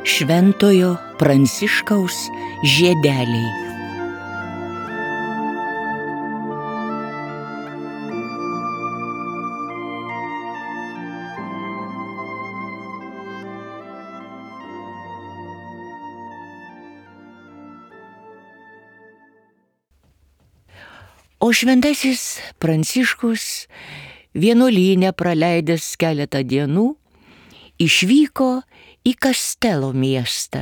Šventojo Pranciškaus žiedeliai. O šventasis Pranciškus vienuolyne praleidęs keletą dienų išvyko į Kastelo miestą.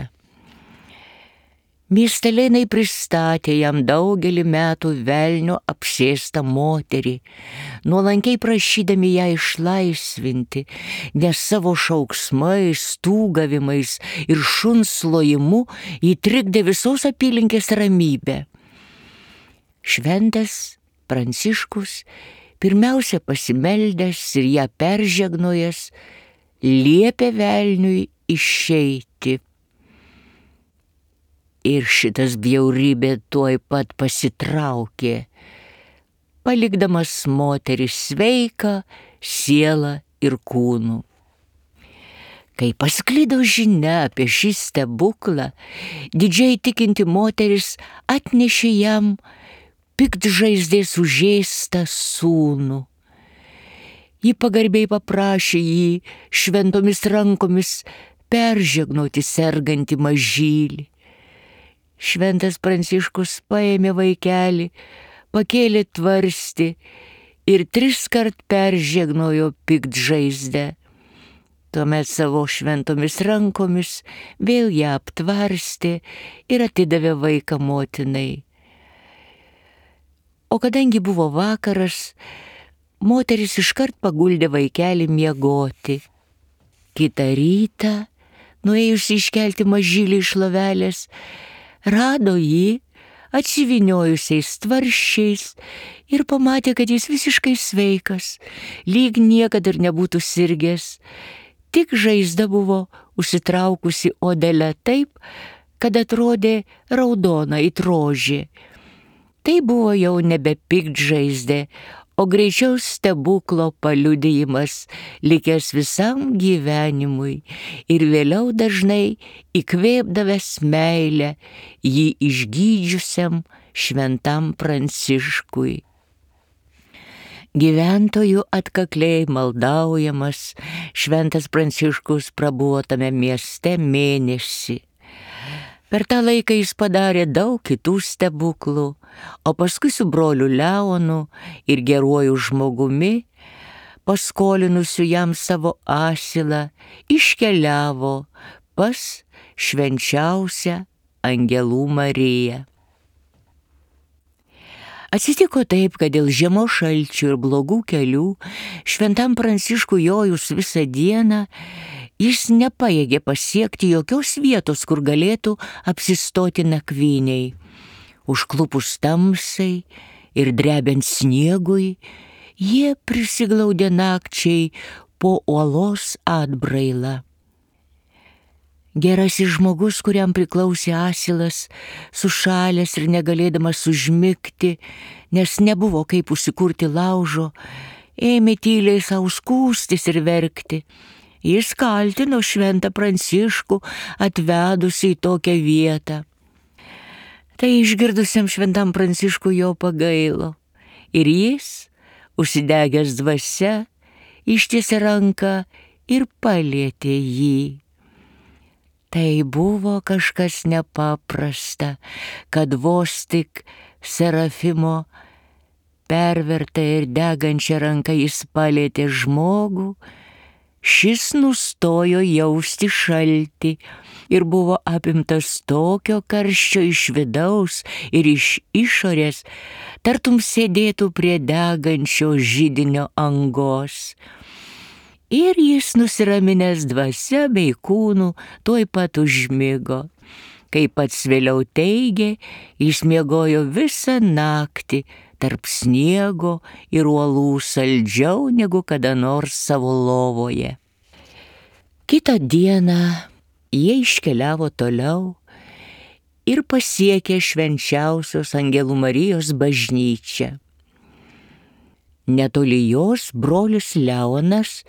Miestelėnai pristatė jam daugelį metų velnio apsėstą moterį, nuolankiai prašydami ją išlaisvinti, nes savo šauksmais, stūgavimais ir šuns lojimu įtrikdė visos apylinkės ramybę. Šventas Pranciškus, pirmiausia pasimeldęs ir ją peržegnojęs, liepė velniui išeiti. Ir šitas bjaurybė tuoj pat pasitraukė, palikdamas moterį sveiką sielą ir kūnu. Kai pasklido žinia apie šį stebuklą, didžiai tikinti moteris atnešė jam piktžaizdės užėstą sūnų. Ji pagarbiai paprašė jį šventomis rankomis peržegnoti sergantį mažylį. Šventas Pranciškus paėmė vaikelį, pakėlė tvarstį ir 3 kart peržegnojo piktžaizdę. Tuomet savo šventomis rankomis vėl ją aptvarstė ir atidavė vaiką motinai. O kadangi buvo vakaras, moteris iškart paguldė vaikelį miegoti. Kitą rytą, nuėjusi iškelti mažylį iš lovelės, rado jį atsiviniojusiais tvarsčiais ir pamatė, kad jis visiškai sveikas, lyg niekad ir nebūtų sirgęs. Tik žaizda buvo užsitraukusi odelę taip, kad atrodė raudona it rožė. Tai buvo jau nebe piktžaizdė, o greičiau stebuklo paliudijimas, likęs visam gyvenimui ir vėliau dažnai įkvėpdavęs meilę jį išgydžiusiam šventam Pranciškui. Gyventojų atkakliai maldaujamas, šventas Pranciškus prabuvo tame mieste mėnesį. Per tą laiką jis padarė daug kitų stebuklų, o paskui su broliu Leonu ir geruoju žmogumi, paskolinusiu jam savo asilą, iškeliavo pas švenčiausią Angelų Mariją. Atsitiko taip, kad dėl žiemos šalčių ir blogų kelių šventam Pranciškui jojus visą dieną, jis nepajėgė pasiekti jokios vietos, kur galėtų apsistoti nakvyniai. Užklupus tamsai ir drebent sniegui, jie prisiglaudė nakčiai po uolos atbrailą. Gerasis žmogus, kuriam priklausė asilas, sušalęs ir negalėdamas užmigti, nes nebuvo kaip užsikurti laužo, ėmė tyliai sau skųstis ir verkti. Jis kaltino šventą Pranciškų, atvedusi į tokią vietą. Tai išgirdusiam šventam Pranciškui jo pagailo. Ir jis, užsidegęs dvasia, ištiesė ranką ir palietė jį. Tai buvo kažkas nepaprasta, kad vos tik Serafimo pervertą ir degančią ranką jis palietė žmogų, šis nustojo jausti šaltį ir buvo apimtas tokio karščio iš vidaus ir iš išorės, tartum sėdėtų prie degančio židinio angos. Ir jis nusiraminęs dvasia bei kūnu tuoj pat užmigo. Kaip pats vėliau teigė, jis miegojo visą naktį tarp sniego ir uolų saldžiau negu kada nors savo lovoje. Kitą dieną jie iškeliavo toliau ir pasiekė švenčiausios Angelų Marijos bažnyčią. Netoli jos brolis Leonas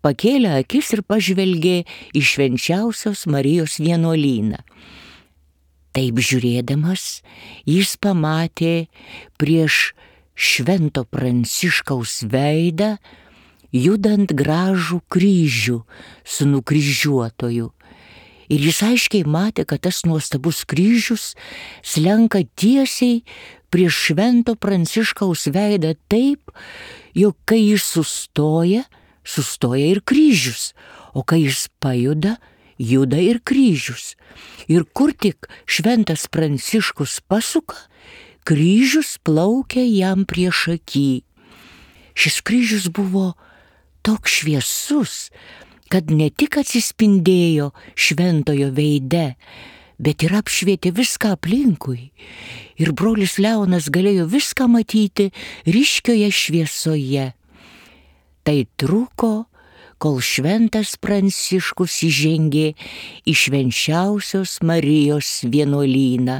pakėlė akis ir pažvelgė į Švenčiausios Marijos vienuolyną. Taip žiūrėdamas, jis pamatė prieš Švento Pranciškaus veidą judant gražų kryžių su nukryžiuotoju. Ir jis aiškiai matė, kad tas nuostabus kryžius slenka tiesiai prieš Švento Pranciškaus veidą taip, jog kai jis sustoja ir kryžius, o kai jis pajuda, juda ir kryžius. Ir kur tik Šventas Pranciškus pasuka, kryžius plaukia jam prieš akį. Šis kryžius buvo toks šviesus, kad ne tik atsispindėjo šventojo veide, bet ir apšvietė viską aplinkui. Ir brolis Leonas galėjo viską matyti ryškioje šviesoje. Tai truko, kol Šventas Pranciškus įžengė į Švenčiausios Marijos vienuolyną.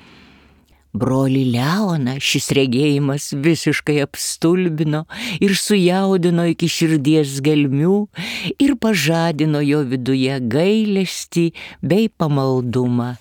Brolį Leoną šis regėjimas visiškai apstulbino ir sujaudino iki širdies gelmių ir pažadino jo viduje gailestį bei pamaldumą.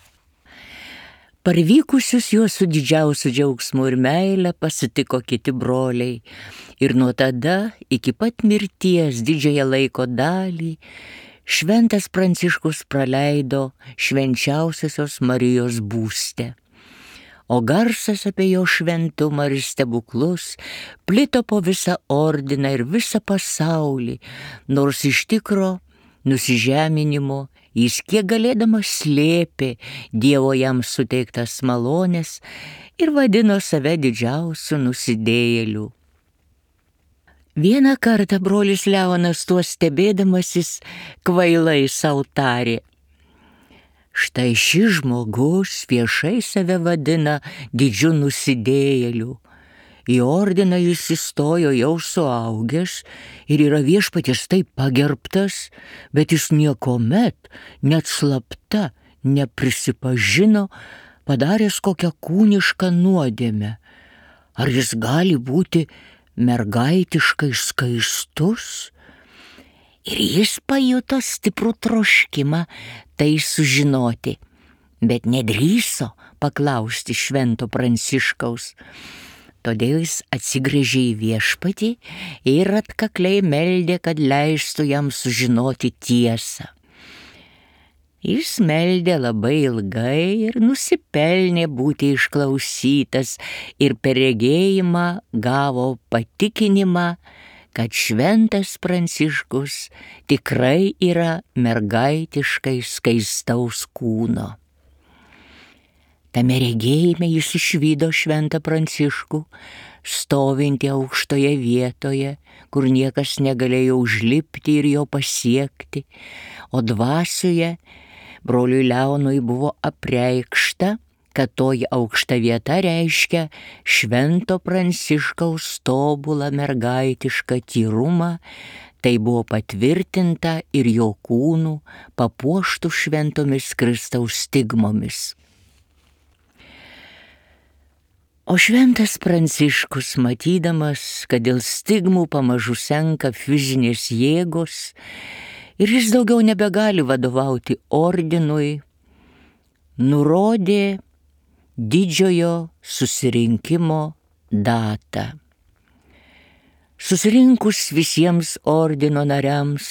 Parvykusius juos su didžiausiu džiaugsmu ir meile pasitiko kiti broliai. Ir nuo tada iki pat mirties didžiąją laiko dalį Šventas Pranciškus praleido Švenčiausiosios Marijos būste. O garsas apie jo šventumą ir stebuklus plito po visą ordiną ir visą pasaulį, nors iš tikro nusižeminimo jis kiek galėdamas slėpė Dievo jam suteiktas malonės ir vadino save didžiausiu nusidėjėliu. Vieną kartą brolis Leonas tuo stebėdamasis kvailai sau tarė: štai šis žmogus viešai save vadina didžiu nusidėjėliu. Į ordiną jis įstojo jau suaugęs ir yra Viešpaties taip pagerbtas, bet jis niekuomet, net slapta, neprisipažino padaręs kokią kūnišką nuodėmę. Ar jis gali būti mergaitiškai skaistus? Ir jis pajuto stiprų troškimą tai sužinoti, bet nedrįso paklausti Švento Pranciškaus. Todėl jis atsigręžė į Viešpatį ir atkakliai meldė, kad leistų jam sužinoti tiesą. Jis meldė labai ilgai ir nusipelnė būti išklausytas ir per regėjimą gavo patikinimą, kad Šventas Pranciškus tikrai yra mergaitiškai skaistaus kūno. Tame regėjime jis išvydo Šventą Pranciškų, stovintį aukštoje vietoje, kur niekas negalėjo užlipti ir jo pasiekti, o dvasioje broliui Leonui buvo apreikšta, kad toji aukšta vieta reiškia Švento Pranciškaus tobulą mergaitišką tyrumą, tai buvo patvirtinta ir jo kūnų papuoštų šventomis Kristaus stigmomis. O Šventas Pranciškus, matydamas, kad dėl stigmų pamažu senka fizinės jėgos ir jis daugiau nebegali vadovauti ordinui, nurodė didžiojo susirinkimo datą. Susirinkus visiems ordino nariams,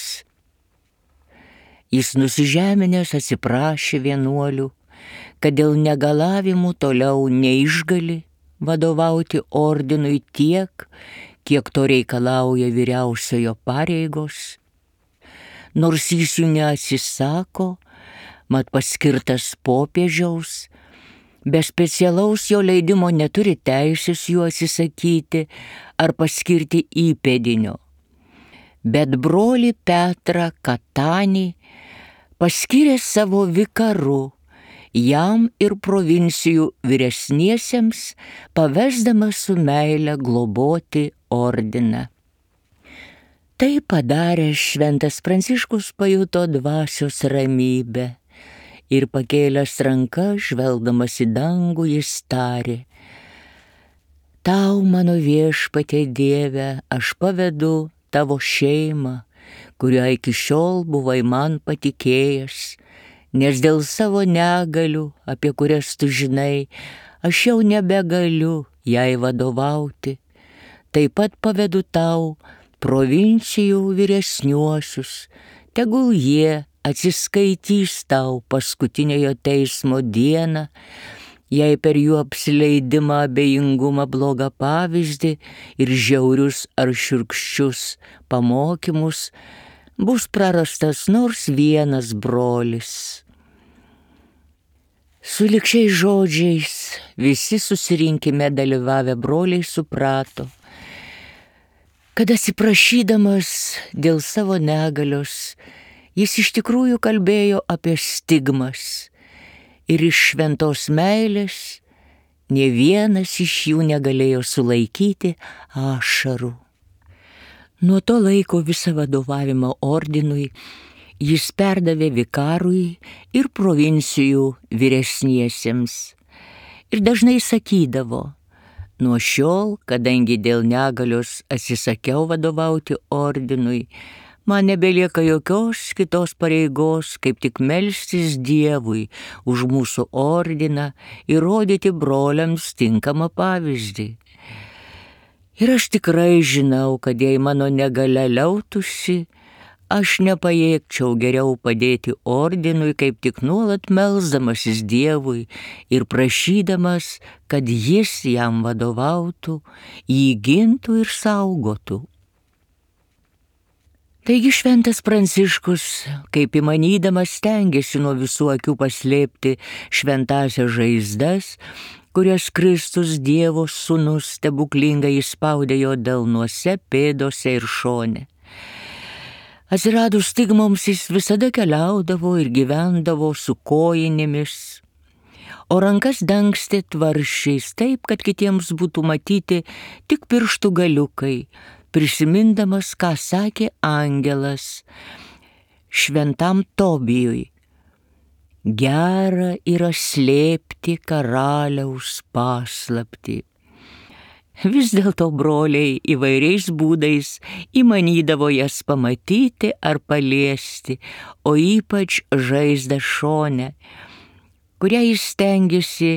jis nusižeminęs atsiprašė vienuolių, kad dėl negalavimų toliau neišgali vadovauti ordinui tiek, kiek to reikalauja vyriausiojo pareigos, nors jis jų neatsisako, mat paskirtas popiežiaus, be specialaus jo leidimo neturi teisės jų atsisakyti ar paskirti įpėdinio. Bet brolį Petrą Katanį paskyrė savo vikaru, jam ir provincijų vyresniesiems, pavesdamas su meile globoti ordiną. Tai padaręs Šventas Pranciškus pajuto dvasios ramybę ir pakėlęs rankas, žvelgdamas į dangų, jis tarė: Tau, mano Viešpatie Dieve, aš pavedu tavo šeimą kuriuo iki šiol buvai man patikėjęs, nes dėl savo negalių, apie kurias tu žinai, aš jau nebegaliu jai vadovauti. Taip pat pavedu tau provincijų vyresniuosius, tegul jie atsiskaitys tau paskutiniojo teismo dieną, jei per jų apsileidimą, abejingumą, blogą pavyzdį ir žiaurius ar šiurkščius pamokymus bus prarastas nors vienas brolis. Sulig šiais žodžiais visi susirinkime dalyvavę broliai suprato, kad atsiprašydamas dėl savo negalios, jis iš tikrųjų kalbėjo apie stigmas ir iš šventos meilės nė vienas iš jų negalėjo sulaikyti ašarų. Nuo to laiko visą vadovavimą ordinui jis perdavė vikarui ir provincijų vyresniesiems ir dažnai sakydavo: nuo šiol, kadangi dėl negalios atsisakiau vadovauti ordinui, man nebelieka jokios kitos pareigos, kaip tik melstis Dievui už mūsų ordiną ir rodyti broliams tinkamą pavyzdį. Ir aš tikrai žinau, kad jei mano negalia liautųsi, aš nepajėgčiau geriau padėti ordinui, kaip tik nuolat melsdamasis Dievui ir prašydamas, kad jis jam vadovautų, jį gintų ir saugotų. Taigi šventas Pranciškus, kaip įmanydamas, stengėsi nuo visų akių paslėpti šventąsias žaizdas, kurias Kristus Dievo Sūnus stebuklingai įspaudė jo delnuose, pėdose ir šone. Atsiradus stigmoms jis visada keliaudavo ir gyvendavo su kojinėmis, o rankas dangstė tvarsčiais taip, kad kitiems būtų matyti tik pirštų galiukai, prisimindamas, ką sakė angelas šventam Tobijui: gera yra slėpti karaliaus paslaptį. Vis dėlto broliai įvairiais būdais įmanydavo jas pamatyti ar paliesti, o ypač žaizdą šone, kurią jis stengėsi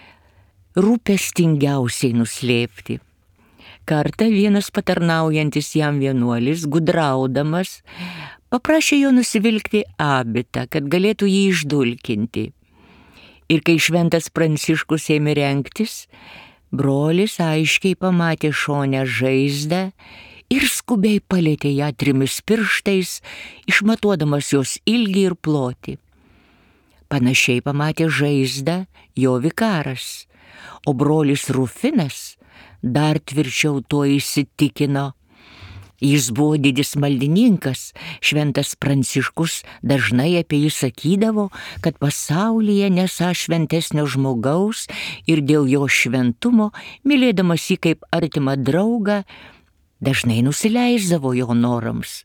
rūpestingiausiai nuslėpti. Kartą vienas patarnaujantis jam vienuolis, gudraudamas, paprašė jo nusivilkti abitą, kad galėtų jį išdulkinti. Ir kai šventas Pranciškus ėmė rengtis, brolis aiškiai pamatė šone žaizdą ir skubiai palietė ją 3 pirštais, išmatuodamas jos ilgį ir plotį. Panašiai pamatė žaizdą jo vikaras, o brolis Rufinas dar tvirčiau tuo įsitikino. Jis buvo didis maldininkas, šventas Pranciškus dažnai apie jį sakydavo, kad pasaulyje nesą šventesnio žmogaus ir dėl jo šventumo, mylėdamas jį kaip artimą draugą, dažnai nusileisdavo jo norams.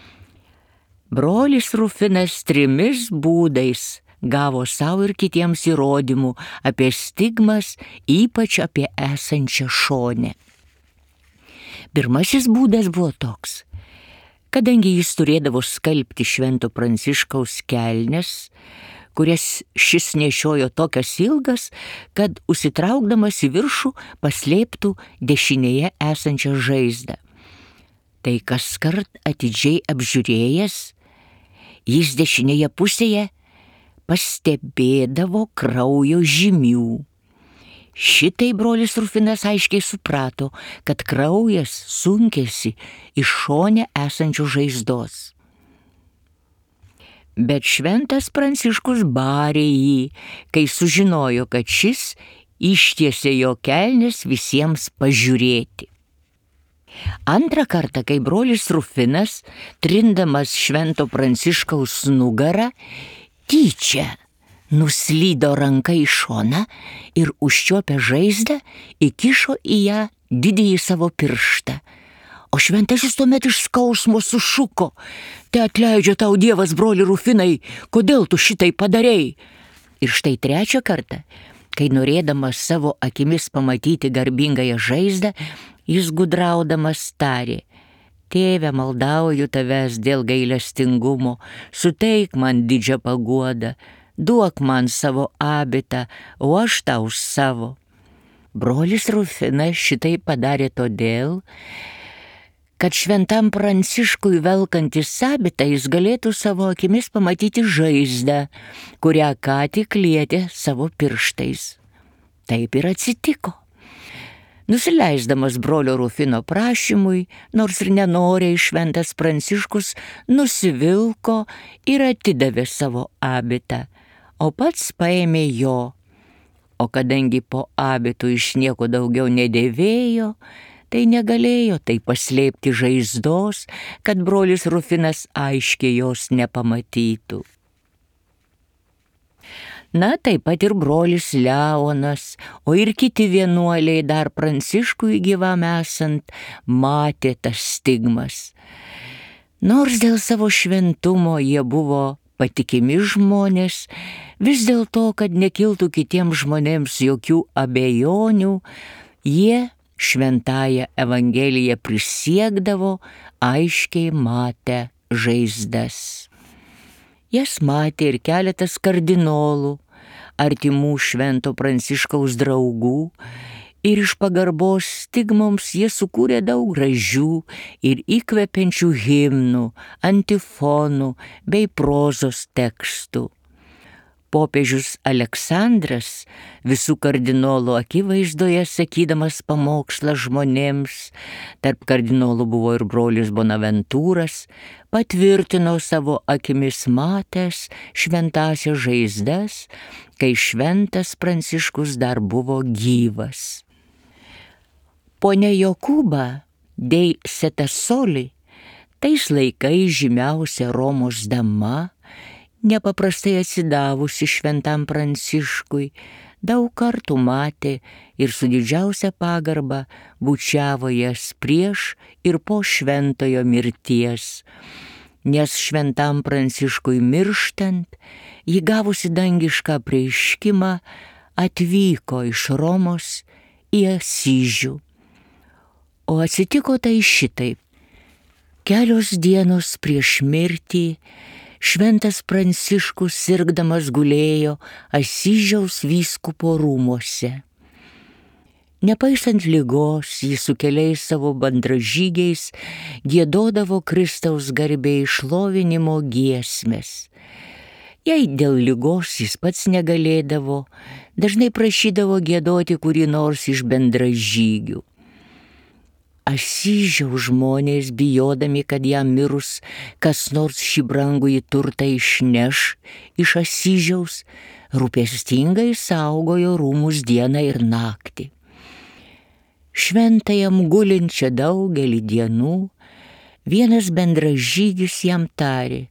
Brolis Rufinas 3 būdais gavo savo ir kitiems įrodymų apie stigmas, ypač apie esančią šonę. Pirmasis būdas buvo toks: kadangi jis turėdavo skalbti švento Pranciškaus kelnes, kurias šis nešiojo tokias ilgas, kad užsitraukdamas į viršų paslėptų dešinėje esančią žaizdą. Tai kaskart atidžiai apžiūrėjęs, jis dešinėje pusėje pastebėdavo kraujo žymių. Šitai brolis Rufinas aiškiai suprato, kad kraujas sunkėsi iš šone esančių žaizdos. Bet šventas Pranciškus barė jį, kai sužinojo, kad šis ištiesė jo kelnes visiems pažiūrėti. Antrą kartą, kai brolis Rufinas, trindamas švento Pranciškaus nugarą, tyčia nuslydo ranka į šoną ir užčiuopę žaizdą įkišo į ją didįjį savo pirštą. O šventasis tuomet iš skausmo sušuko: "Te atleidžia tau Dievas, broli Rufinai, kodėl tu šitai padarei?" Ir štai 3 kartą, kai norėdamas savo akimis pamatyti garbingąją žaizdą, jis gudraudamas tarė: Tėve, maldauju tavęs dėl gailestingumo, suteik man didžią paguodą, duok man savo abitą, o aš tau savo. Brolis Rufinas šitai padarė todėl, kad šventam Pranciškui velkantis abitą jis galėtų savo akimis pamatyti žaizdą, kurią ką tik lietė savo pirštais. Taip ir atsitiko. Nusileisdamas brolio Rufino prašymui, nors ir nenoriai, šventas Pranciškus nusivilko ir atidavė savo abitą, o pats paėmė jo. O kadangi po abitų iš nieko daugiau nedėvėjo, tai negalėjo tai paslėpti žaizdos, kad brolis Rufinas aiškiai jos nepamatytų. Na, taip pat ir brolis Leonas, o ir kiti vienuoliai dar Pranciškui gyvam esant matė tas stigmas. Nors dėl savo šventumo jie buvo patikimi žmonės, vis dėlto, kad nekiltų kitiems žmonėms jokių abejonių, jie šventąją Evangeliją prisiekdavo, aiškiai matę žaizdas. Jas matė ir keletas kardinolų, artimų švento Pranciškaus draugų, ir iš pagarbos stigmoms jie sukūrė daug gražių ir įkvepiančių himnų, antifonų bei prozos tekstų. Popiežius Aleksandras visų kardinolų akivaizdoje sakydamas pamokslą žmonėms, tarp kardinolų buvo ir brolis Bonaventūras, patvirtino savo akimis matęs šventąsias žaizdas, kai šventas Pranciškus dar buvo gyvas. Ponia Jokūba dei Setasoli, tais laikais žymiausia Romos dama, nepaprastai atsidavusi šventam Pranciškui, daug kartų matė ir su didžiausia pagarba bučiavo jas prieš ir po šventojo mirties, nes šventam Pranciškui mirštant, ji gavusi dangišką apreiškimą, atvyko iš Romos į Asyžių. O atsitiko tai šitaip. Kelios dienos prieš mirtį šventas Pranciškus sirgdamas gulėjo Asyžiaus vyskupo rūmuose. Nepaisant ligos, jis su keliais savo bendražygiais giedodavo Kristaus garbei šlovinimo giesmes. Jei dėl ligos jis pats negalėdavo, dažnai prašydavo giedoti kurį nors iš bendražygių. Asyžiaus žmonės, bijodami, kad jam mirus kas nors šį brangųjį turtą išneš iš Asyžiaus, rūpestingai saugojo rūmus dieną ir naktį. Šventajam gulinčią daugelį dienų, vienas bendražygis jam tarė: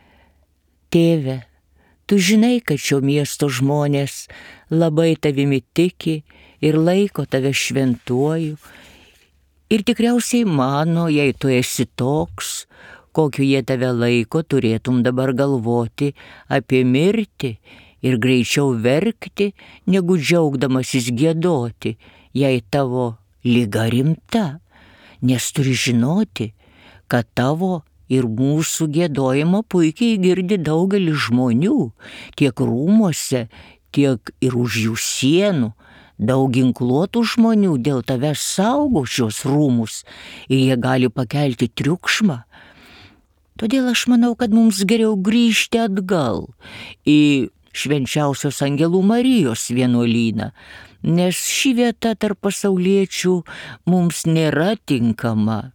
Tėve, tu žinai, kad šio miesto žmonės labai tavimi tiki ir laiko tave šventuoju, ir tikriausiai mano, jei tu esi toks, kokiu jie tave laiko, turėtum dabar galvoti apie mirtį ir greičiau verkti, negu džiaugdamasis giedoti, jei tavo liga rimta, nes turi žinoti, kad tavo ir mūsų giedojimą puikiai girdi daugelis žmonių, tiek rūmuose, tiek ir už jų sienų. Daug ginkluotų žmonių dėl tavęs saugo šios rūmus ir jie gali pakelti triukšmą. Todėl aš manau, kad mums geriau grįžti atgal į švenčiausios Angelų Marijos vienuolyną, nes ši vieta tarp pasauliečių mums nėra tinkama.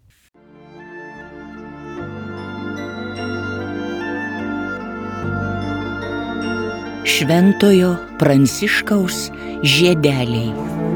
Šventojo Pranciškaus žiedeliai.